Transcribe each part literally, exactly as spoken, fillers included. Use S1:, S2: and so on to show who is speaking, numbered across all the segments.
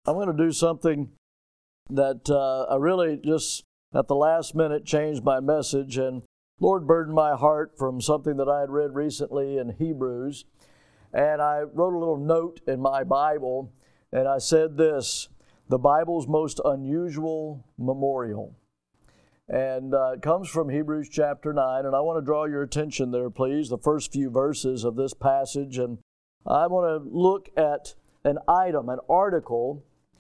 S1: I'm going to do something that uh, I really just at the last minute changed my message, and Lord burdened my heart from something that I had read recently in Hebrews. And I wrote a little note in my Bible, and I said this: the Bible's most unusual memorial. And uh, it comes from Hebrews chapter nine, and I want to draw your attention there, please, the first few verses of this passage. And I want to look at an item, an article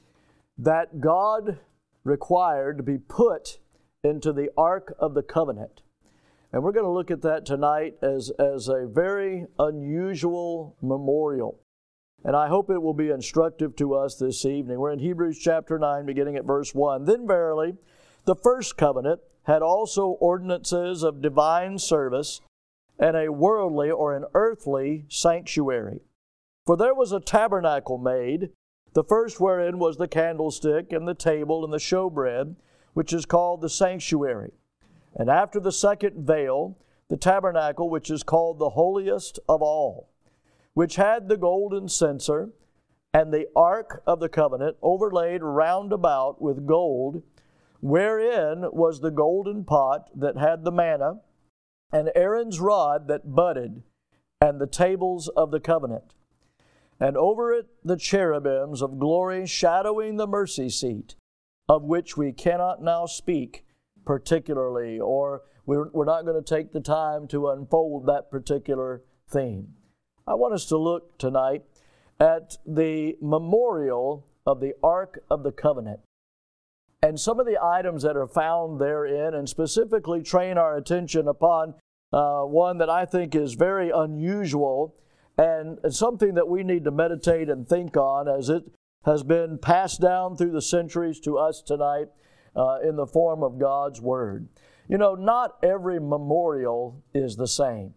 S1: that God required to be put into the Ark of the Covenant. And we're going to look at that tonight as, as a very unusual memorial. And I hope it will be instructive to us this evening. We're in Hebrews chapter nine, beginning at verse one. Then verily, the first covenant had also ordinances of divine service and a worldly or an earthly sanctuary. For there was a tabernacle made, the first wherein was the candlestick and the table and the showbread, which is called the sanctuary. And after the second veil, the tabernacle, which is called the holiest of all, which had the golden censer and the ark of the covenant overlaid round about with gold, wherein was the golden pot that had the manna, and Aaron's rod that budded, and the tables of the covenant. And over it the cherubims of glory shadowing the mercy seat, of which we cannot now speak particularly, or we're, we're not going to take the time to unfold that particular theme. I want us to look tonight at the memorial of the Ark of the Covenant and some of the items that are found therein, and specifically train our attention upon uh, one that I think is very unusual and something that we need to meditate and think on as it has been passed down through the centuries to us tonight uh, in the form of God's Word. You know, not every memorial is the same.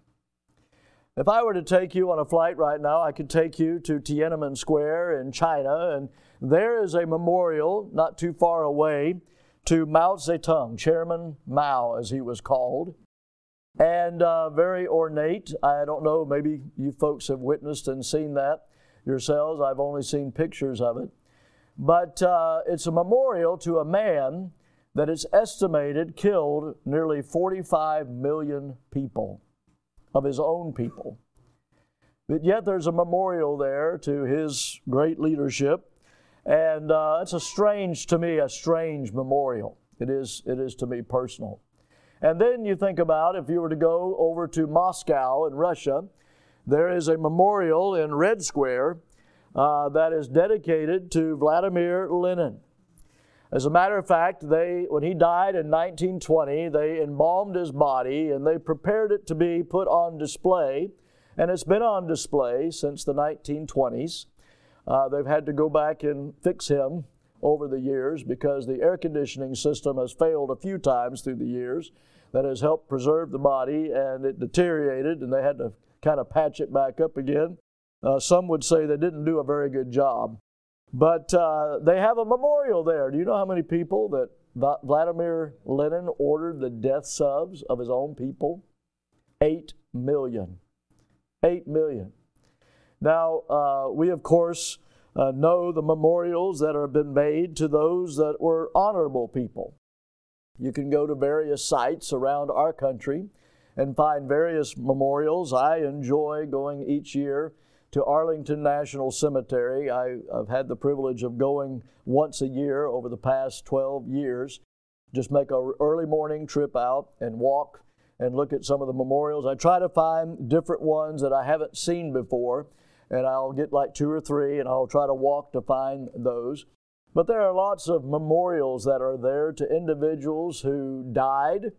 S1: If I were to take you on a flight right now, I could take you to Tiananmen Square in China, and there is a memorial not too far away to Mao Zedong, Chairman Mao as he was called. And uh, very ornate. I don't know, maybe you folks have witnessed and seen that yourselves. I've only seen pictures of it. But uh, it's a memorial to a man that is estimated killed nearly forty-five million people, of his own people. But yet there's a memorial there to his great leadership. And uh, it's a strange, to me, a strange memorial. It is, it is to me personal. And then you think about, if you were to go over to Moscow in Russia, there is a memorial in Red Square uh, that is dedicated to Vladimir Lenin. As a matter of fact, they, when he died in nineteen twenty, they embalmed his body and they prepared it to be put on display. And it's been on display since the nineteen twenties. Uh, they've had to go back and fix him over the years because the air conditioning system has failed a few times through the years. That has helped preserve the body, and it deteriorated, and they had to kind of patch it back up again. Uh, some would say they didn't do a very good job. But uh, they have a memorial there. Do you know how many people that Vladimir Lenin ordered the deaths of, of his own people? Eight million. Eight million. Now, uh, we, of course, uh, know the memorials that have been made to those that were honorable people. You can go to various sites around our country and find various memorials. I enjoy going each year to Arlington National Cemetery. I, I've had the privilege of going once a year over the past twelve years. Just make an early morning trip out and walk and look at some of the memorials. I try to find different ones that I haven't seen before, and I'll get like two or three, and I'll try to walk to find those. But there are lots of memorials that are there to individuals who died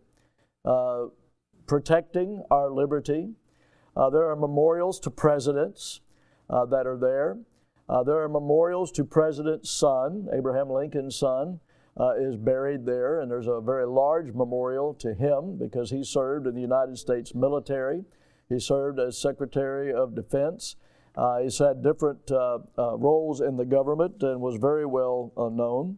S1: uh, protecting our liberty. Uh, there are memorials to presidents uh, that are there. Uh, there are memorials to President's son, Abraham Lincoln's son, uh, is buried there, and there's a very large memorial to him because he served in the United States military. He served as Secretary of Defense. Uh, he's had different uh, uh, roles in the government and was very well uh, known.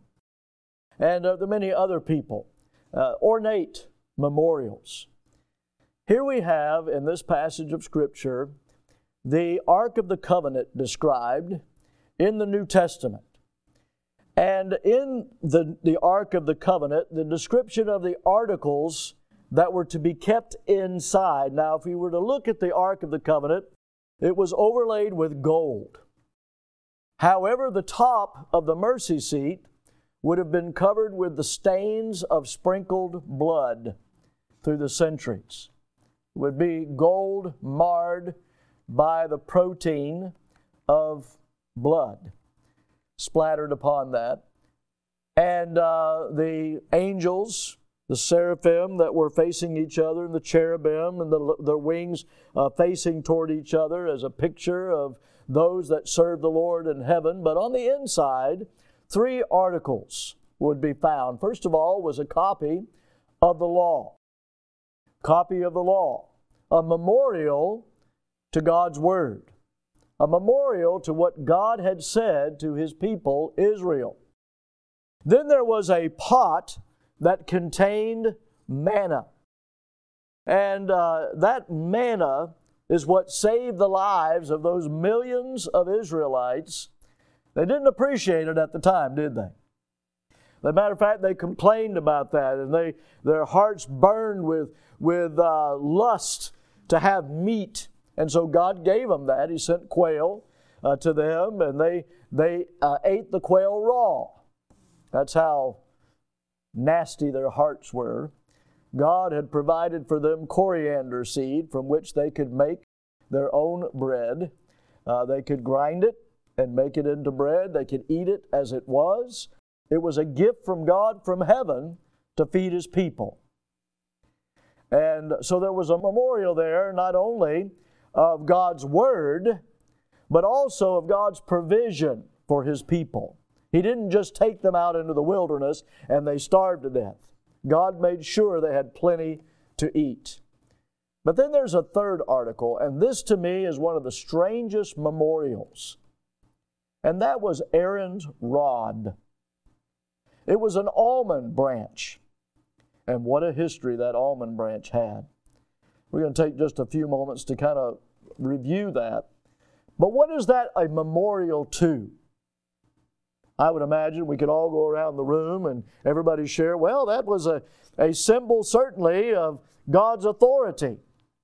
S1: And uh, there are many other people. Uh, ornate memorials. Here we have in this passage of Scripture the Ark of the Covenant described in the New Testament. And in the, the Ark of the Covenant, the description of the articles that were to be kept inside. Now, if we were to look at the Ark of the Covenant, it was overlaid with gold. However, the top of the mercy seat would have been covered with the stains of sprinkled blood through the centuries. It would be gold marred by the protein of blood splattered upon that. And uh, the angels, the seraphim that were facing each other, and the cherubim and the, the wings uh, facing toward each other as a picture of those that serve the Lord in heaven. But on the inside, three articles would be found. First of all was a copy of the law. Copy of the law. A memorial to God's Word. A memorial to what God had said to His people, Israel. Then there was a pot that contained manna. And uh, that manna is what saved the lives of those millions of Israelites. They didn't appreciate it at the time, did they? As a matter of fact, they complained about that, and they their hearts burned with, with uh, lust to have meat. And so God gave them that. He sent quail uh, to them, and they, they uh, ate the quail raw. That's how nasty their hearts were. God had provided for them coriander seed from which they could make their own bread. Uh, they could grind it and make it into bread. They could eat it as it was. It was a gift from God from heaven to feed His people. And so there was a memorial there, not only of God's Word, but also of God's provision for His people. He didn't just take them out into the wilderness and they starved to death. God made sure they had plenty to eat. But then there's a third article, and this to me is one of the strangest memorials. And that was Aaron's rod. It was an almond branch. And what a history that almond branch had. We're going to take just a few moments to kind of review that. But what is that a memorial to? I would imagine we could all go around the room and everybody share, well, that was a, a symbol certainly of God's authority.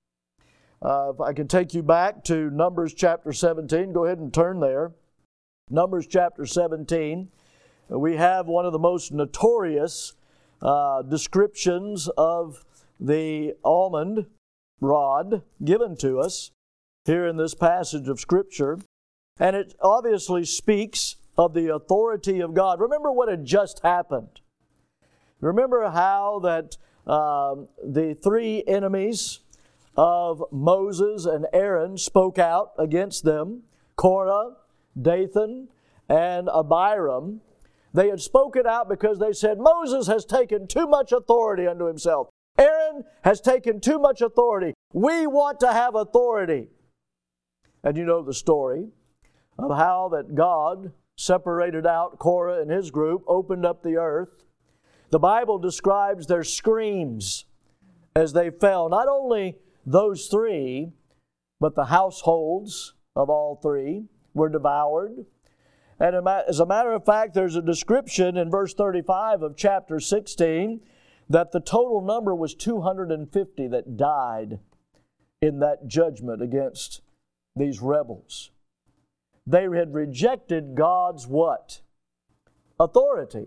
S1: Uh, if I could take you back to Numbers chapter seventeen, go ahead and turn there. Numbers chapter seventeen. We have one of the most notorious uh, descriptions of the almond rod given to us here in this passage of Scripture. And it obviously speaks of the authority of God. Remember what had just happened. Remember how that um, the three enemies of Moses and Aaron spoke out against them, Korah, Dathan, and Abiram. They had spoken out because they said, Moses has taken too much authority unto himself. Aaron has taken too much authority. We want to have authority. And you know the story of how that God separated out Korah and his group, opened up the earth. The Bible describes their screams as they fell. Not only those three, but the households of all three were devoured. And as a matter of fact, there's a description in verse thirty-five of chapter sixteen that the total number was two hundred fifty that died in that judgment against these rebels. They had rejected God's what? Authority.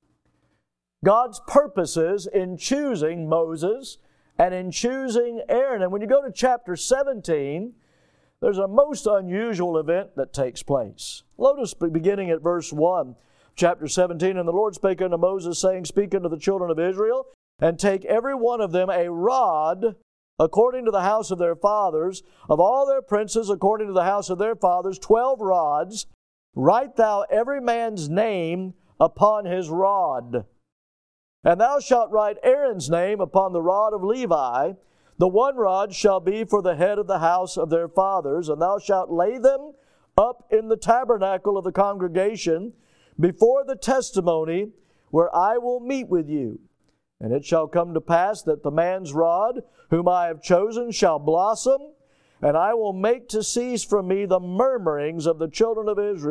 S1: God's purposes in choosing Moses and in choosing Aaron. And when you go to chapter seventeen, there's a most unusual event that takes place. Notice beginning at verse one, chapter seventeen, And the Lord spake unto Moses, saying, Speak unto the children of Israel, and take every one of them a rod according to the house of their fathers, of all their princes according to the house of their fathers, twelve rods. Write thou every man's name upon his rod. And thou shalt write Aaron's name upon the rod of Levi. The one rod shall be for the head of the house of their fathers, and thou shalt lay them up in the tabernacle of the congregation before the testimony where I will meet with you. And it shall come to pass that the man's rod, whom I have chosen, shall blossom, and I will make to cease from me the murmurings of the children of Israel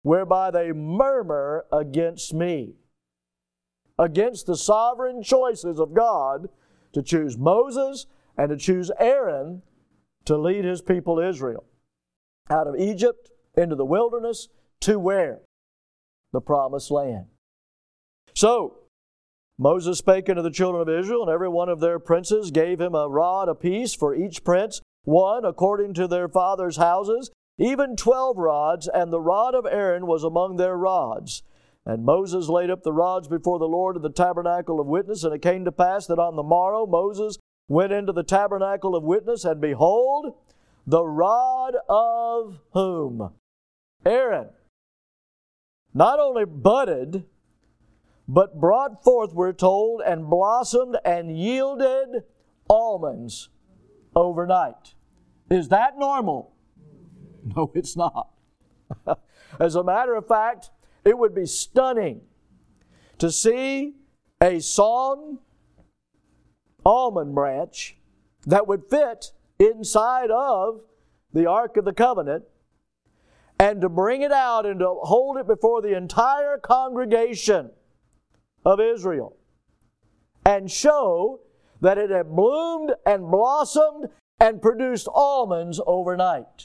S1: whereby they murmur against me, against the sovereign choices of God to choose Moses and to choose Aaron to lead his people Israel out of Egypt into the wilderness to where? The promised land. So, Moses spake unto the children of Israel, and every one of their princes gave him a rod apiece, for each prince one according to their fathers' houses, even twelve rods, and the rod of Aaron was among their rods. And Moses laid up the rods before the Lord in the tabernacle of witness, and it came to pass that on the morrow Moses went into the tabernacle of witness, and behold, the rod of whom? Aaron. Not only budded, but brought forth, we're told, and blossomed and yielded almonds overnight. Is that normal? No, it's not. As a matter of fact, it would be stunning to see a sawn almond branch that would fit inside of the Ark of the Covenant, and to bring it out and to hold it before the entire congregation of Israel and show that it had bloomed and blossomed and produced almonds overnight.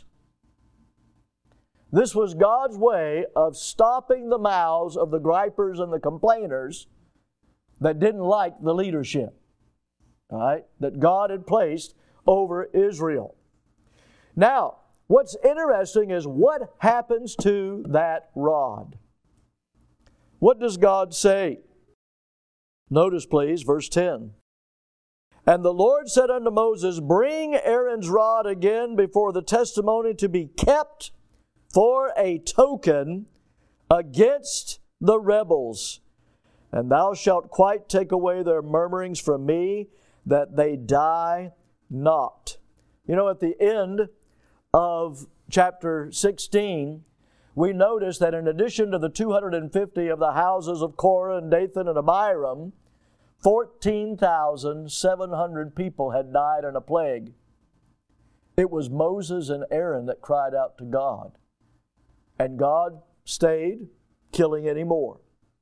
S1: This was God's way of stopping the mouths of the gripers and the complainers that didn't like the leadership, all right, that God had placed over Israel. Now, what's interesting is what happens to that rod. What does God say? Notice, please, verse ten. And the Lord said unto Moses, bring Aaron's rod again before the testimony to be kept for a token against the rebels. And thou shalt quite take away their murmurings from me, that they die not. You know, at the end of chapter sixteen, we notice that in addition to the two hundred fifty of the houses of Korah and Dathan and Abiram, fourteen thousand seven hundred people had died in a plague. It was Moses and Aaron that cried out to God. And God stayed killing any more.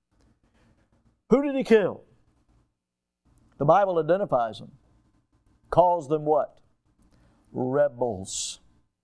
S1: Who did He kill? The Bible identifies them. Calls them what? Rebels.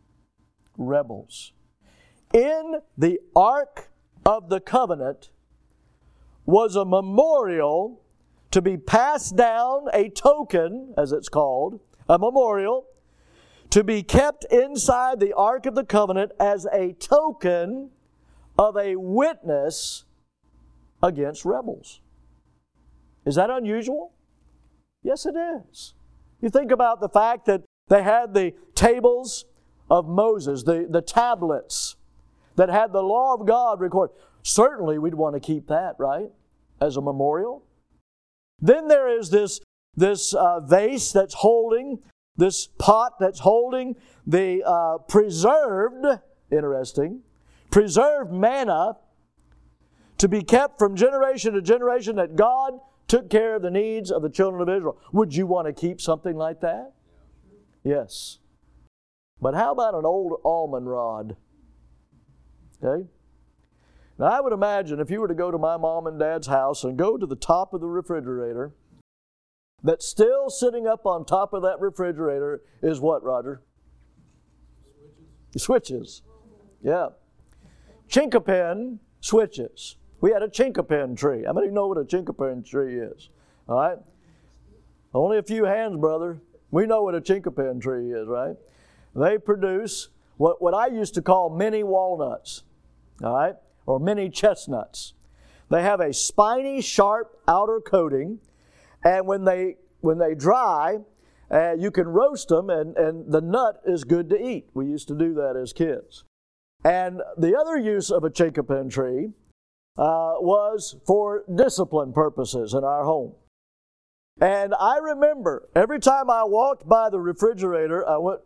S1: Rebels. In the Ark of the Covenant was a memorial to be passed down, a token, as it's called, a memorial, to be kept inside the Ark of the Covenant as a token of a witness against rebels. Is that unusual? Yes, it is. You think about the fact that they had the tables of Moses, the, the tablets that had the law of God recorded. Certainly we'd want to keep that, right, as a memorial. Then there is this, this uh, vase that's holding, this pot that's holding the uh, preserved, interesting, preserved manna to be kept from generation to generation, that God took care of the needs of the children of Israel. Would you want to keep something like that? Yes. But how about an old almond rod? Okay? Now I would imagine if you were to go to my mom and dad's house and go to the top of the refrigerator, that still sitting up on top of that refrigerator is what, Roger? Switches. Switches. Yeah. Chinkapin switches. We had a chinkapin tree. How many know what a chinkapin tree is? All right? Only a few hands, brother. We know what a chinkapin tree is, right? They produce what, what I used to call mini walnuts, all right, or mini chestnuts. They have a spiny, sharp outer coating, and when they when they dry, uh, you can roast them, and, and the nut is good to eat. We used to do that as kids. And the other use of a chinkapin tree uh, was for discipline purposes in our home. And I remember every time I walked by the refrigerator, I went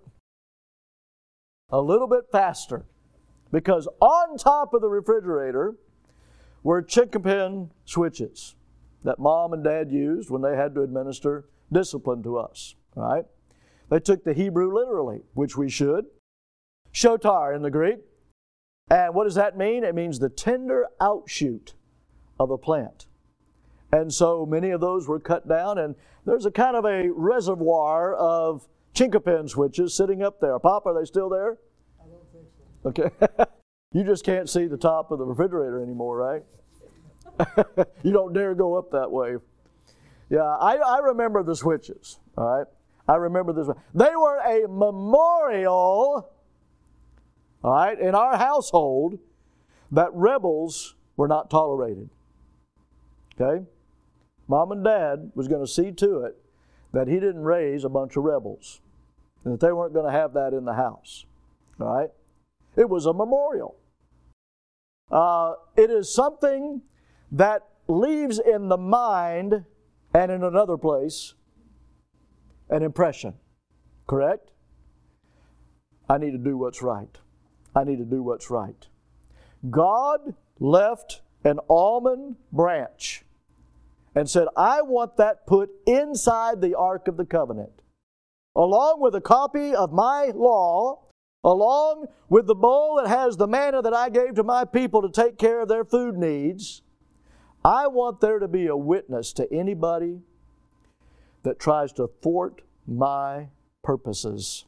S1: a little bit faster, because on top of the refrigerator were chinkapin switches that mom and dad used when they had to administer discipline to us. Right? They took the Hebrew literally, which we should. Shotar in the Greek. And what does that mean? It means the tender outshoot of a plant. And so many of those were cut down, and there's a kind of a reservoir of chinkapin switches sitting up there. Pop, are they still there?
S2: I don't think so.
S1: Okay. You just can't see the top of the refrigerator anymore, right? You don't dare go up that way. Yeah, I, I remember the switches, all right? I remember this. They were a memorial, all right, in our household that rebels were not tolerated. Okay? Mom and Dad was going to see to it that he didn't raise a bunch of rebels, and that they weren't going to have that in the house, all right? It was a memorial. Uh, it is something that leaves in the mind and in another place an impression. Correct? I need to do what's right. I need to do what's right. God left an almond branch and said, I want that put inside the Ark of the Covenant, along with a copy of my law, along with the bowl that has the manna that I gave to my people to take care of their food needs. I want there to be a witness to anybody that tries to thwart my purposes.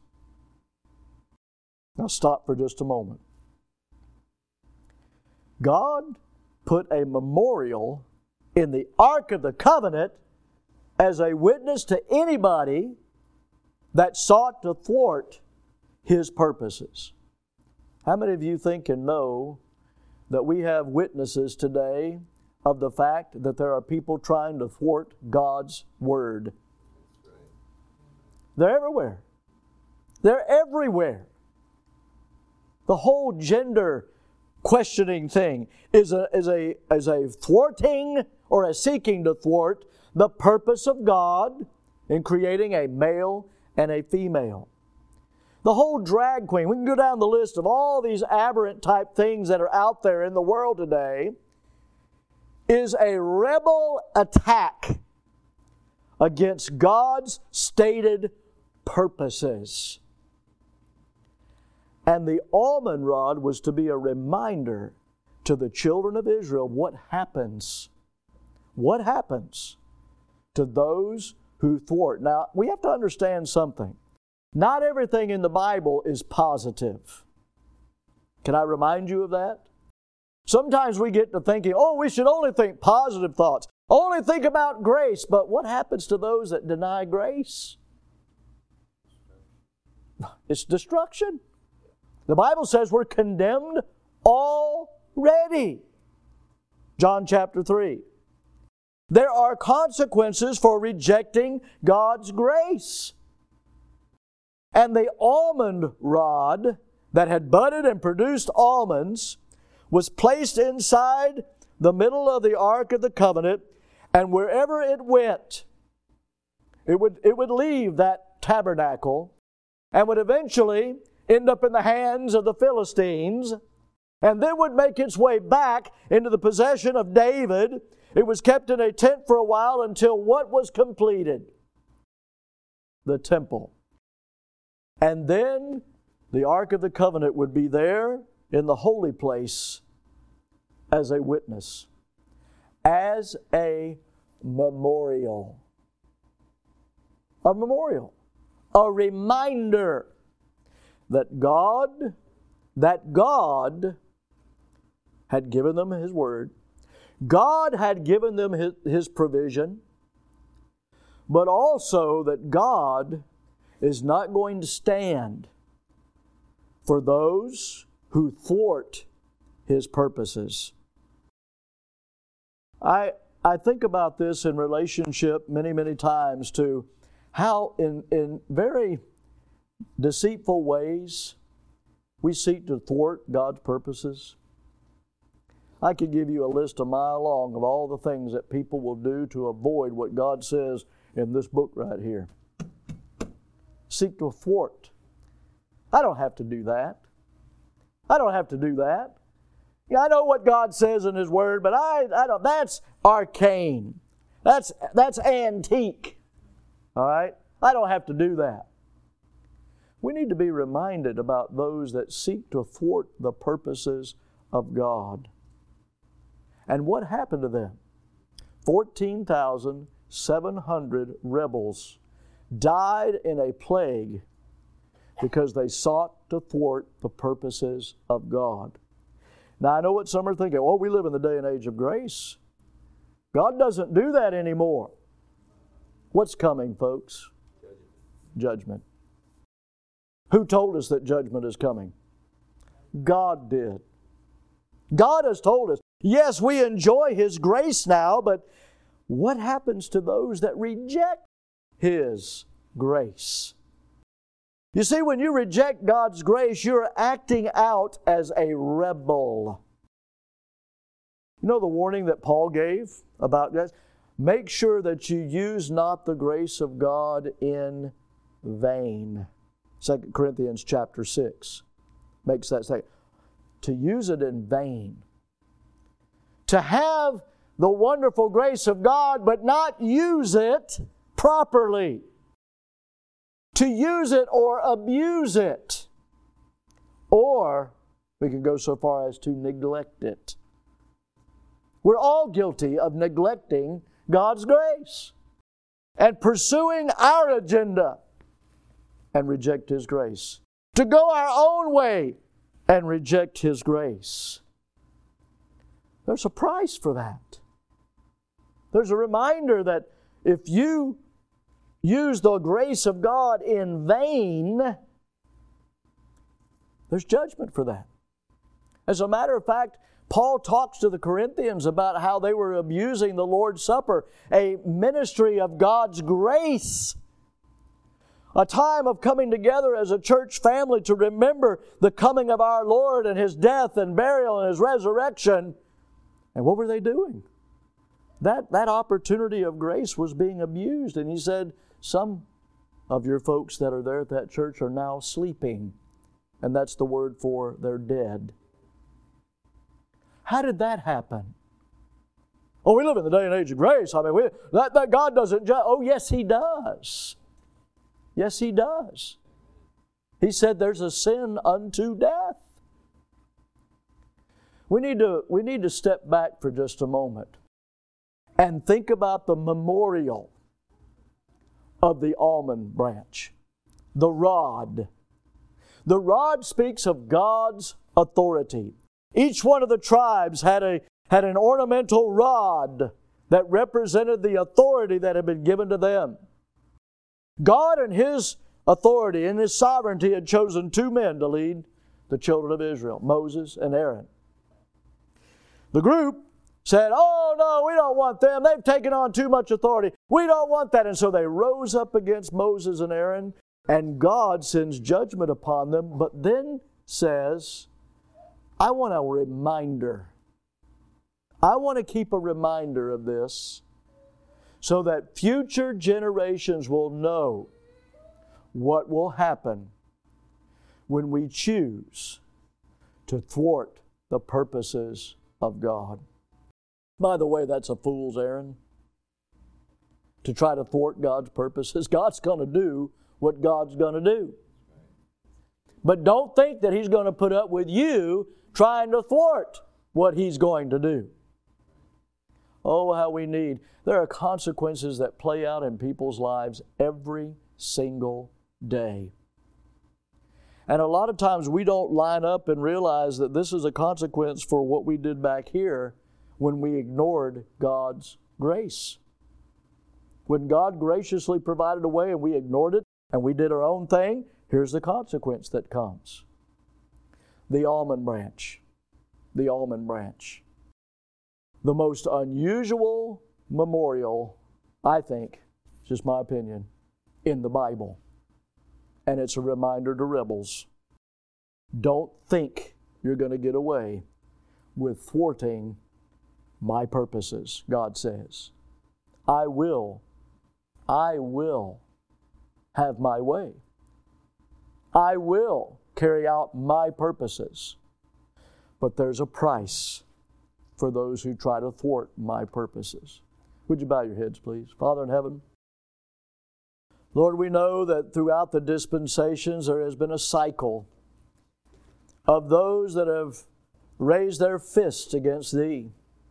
S1: Now stop for just a moment. God put a memorial in the Ark of the Covenant as a witness to anybody that sought to thwart His purposes. How many of you think and know that we have witnesses today of the fact that there are people trying to thwart God's Word? They're everywhere. They're everywhere. The whole gender questioning thing is a, is a, is a thwarting or a seeking to thwart the purpose of God in creating a male and a female. The whole drag queen, we can go down the list of all these aberrant type things that are out there in the world today, is a rebel attack against God's stated purposes. And the almond rod was to be a reminder to the children of Israel what happens. What happens to those who thwart. Now, we have to understand something. Not everything in the Bible is positive. Can I remind you of that? Sometimes we get to thinking, oh, we should only think positive thoughts. Only think about grace. But what happens to those that deny grace? It's destruction. The Bible says we're condemned already. John chapter three. There are consequences for rejecting God's grace. And the almond rod that had budded and produced almonds was placed inside the middle of the Ark of the Covenant, and wherever it went, it would, it would leave that tabernacle and would eventually end up in the hands of the Philistines, and then would make its way back into the possession of David. It was kept in a tent for a while until what was completed? The temple. And then the Ark of the Covenant would be there in the holy place as a witness, as a memorial. A memorial. A reminder that God, that God had given them His Word. God had given them His, His provision, but also that God is not going to stand for those who thwart His purposes. I, I think about this in relationship many, many times to how in, in very deceitful ways we seek to thwart God's purposes. I could give you a list a mile long of all the things that people will do to avoid what God says in this book right here. Seek to thwart. I don't have to do that. I don't have to do that. Yeah, I know what God says in His Word, but I, I don't. That's arcane. That's that's antique. All right? I don't have to do that. We need to be reminded about those that seek to thwart the purposes of God. And what happened to them? fourteen thousand seven hundred rebels died in a plague because they sought to thwart the purposes of God. Now, I know what some are thinking. Oh, we live in the day and age of grace. God doesn't do that anymore. What's coming, folks? Judgment. Who told us that judgment is coming? God did. God has told us. Yes, we enjoy His grace now, but what happens to those that reject His grace? You see, when you reject God's grace, you're acting out as a rebel. You know the warning that Paul gave about that? Make sure that you use not the grace of God in vain. Second Corinthians chapter six makes that say. To use it in vain. To have the wonderful grace of God, but not use it properly. To use it or abuse it. Or we can go so far as to neglect it. We're all guilty of neglecting God's grace and pursuing our agenda and reject His grace. To go our own way and reject His grace. There's a price for that. There's a reminder that if you use the grace of God in vain, there's judgment for that. As a matter of fact, Paul talks to the Corinthians about how they were abusing the Lord's Supper, a ministry of God's grace. A time of coming together as a church family to remember the coming of our Lord and His death and burial and His resurrection. And what were they doing? That, that opportunity of grace was being abused. And he said, some of your folks that are there at that church are now sleeping. And that's the word for they're dead. How did that happen? Oh, we live in the day and age of grace. I mean, we, that, that God doesn't judge. Oh, yes, He does. Yes, He does. He said there's a sin unto death. We need to, we need to step back for just a moment and think about the memorial of the almond branch, the rod. The rod speaks of God's authority. Each one of the tribes had a had an ornamental rod that represented the authority that had been given to them. God in His authority, in His sovereignty, had chosen two men to lead the children of Israel, Moses and Aaron. The group said, oh no, we don't want them. They've taken on too much authority. We don't want that. And so they rose up against Moses and Aaron, and God sends judgment upon them, but then says, I want a reminder. I want to keep a reminder of this so that future generations will know what will happen when we choose to thwart the purposes of God. By the way, that's a fool's errand. To try to thwart God's purposes. God's going to do what God's going to do. But don't think that He's going to put up with you trying to thwart what He's going to do. Oh, how we need. There are consequences that play out in people's lives every single day. And a lot of times we don't line up and realize that this is a consequence for what we did back here when we ignored God's grace. When God graciously provided a way and we ignored it and we did our own thing, here's the consequence that comes. The almond branch. The almond branch. The most unusual memorial, I think, just my opinion, in the Bible. And it's a reminder to rebels. Don't think you're going to get away with thwarting my purposes, God says. I will, I will have my way. I will carry out my purposes. But there's a price for those who try to thwart my purposes. Would you bow your heads, please? Father in heaven, Lord, we know that throughout the dispensations there has been a cycle of those that have raised their fists against Thee.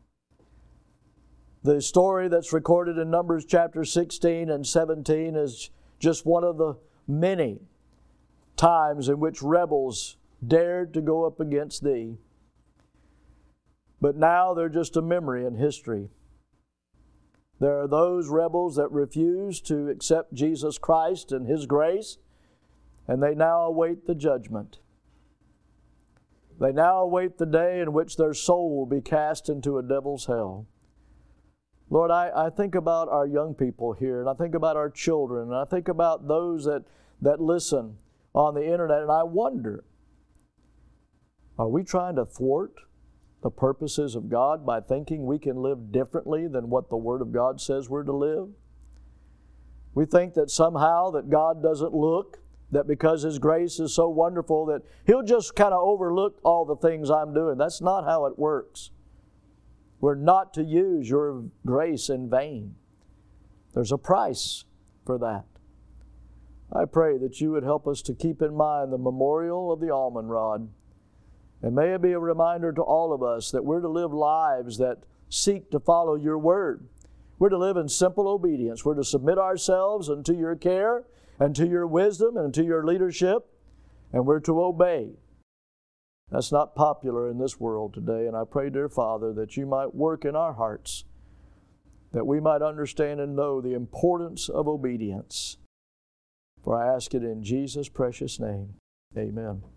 S1: The story that's recorded in Numbers chapter sixteen and seventeen is just one of the many times in which rebels dared to go up against Thee. But now they're just a memory in history. There are those rebels that refuse to accept Jesus Christ and His grace, and they now await the judgment. They now await the day in which their soul will be cast into a devil's hell. Lord, I, I think about our young people here, and I think about our children, and I think about those that, that listen on the internet, and I wonder, are we trying to thwart the purposes of God by thinking we can live differently than what the Word of God says we're to live? We think that somehow that God doesn't look, that because His grace is so wonderful that He'll just kind of overlook all the things I'm doing. That's not how it works. We're not to use your grace in vain. There's a price for that. I pray that you would help us to keep in mind the memorial of the almond rod. And may it be a reminder to all of us that we're to live lives that seek to follow your word. We're to live in simple obedience. We're to submit ourselves unto your care and to your wisdom and to your leadership, and we're to obey. That's not popular in this world today, and I pray, dear Father, that you might work in our hearts, that we might understand and know the importance of obedience. For I ask it in Jesus' precious name. Amen.